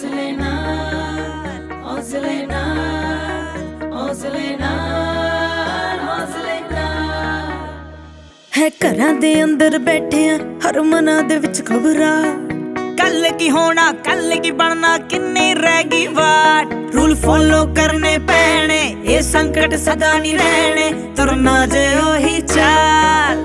हौसले नाल हौसले नाल हौसले नाल हौसले नाल है घरां दे अंदर बैठे आ हर मना दे विच खबरां कल की होना कल की बनना किन्नी रह गई वाट रूल फॉलो करने पैने ये संकट सदा नहीं रहने तुरना जे ओही चाल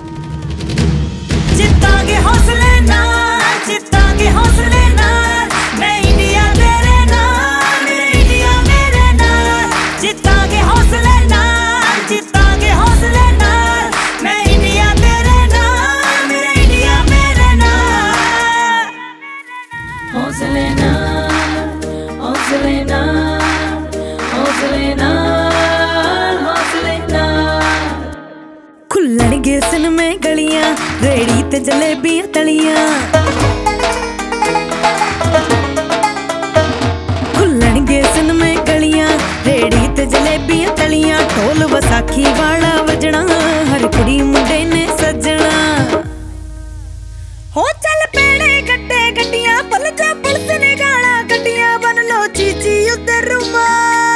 जितांगे हौसले नाल जितांगे हौसले नाल मैं इंडिया तेरे नाल मेरे इंडिया मेरे नाल जितांगे हौसले नाल जितांगे हौसले नाल मैं इंडिया तेरे नाल मेरे इंडिया मेरे नाल हौसले नाल हौसले नाल हौसले नाल हौसले नाल खुलणगे सिनमे गलियां रेड़ी ते जलेबियां तलियां खुलणगे सिनमे गलियां रेड़ी ते जलेबियां तलियां ढोल वसाखी वाला वजना हर कुड़ी मुंडे ने सजना हो चल पेड़े गड्डे गड्डियां पल जा पुलिस ने गाला गड्डियां बन लो चीची उधर रुमा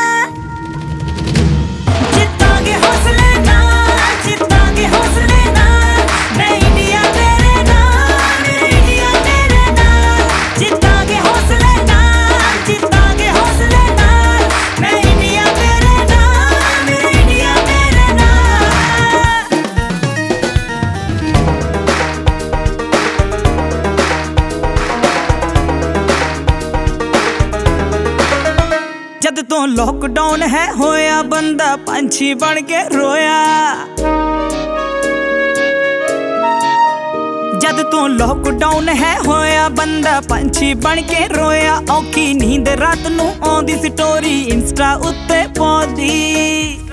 जितांगे हौसले नाल जितांगे हौसले नाल मैं इंडिया तेरे नाल मेरे इंडिया मेरे नाल जितांगे हौसले नाल जितांगे हौसले नाल मैं इंडिया तेरे नाल मेरे इंडिया मेरे नाल जद तो लॉकडाउन है होया बंदा पंछी बन के रोया जद तो लॉकडाउन है होया बंदा पंछी बन के रोया औखी नींद रात नू आउंदी स्टोरी इंस्टा उत्ते पाउंदी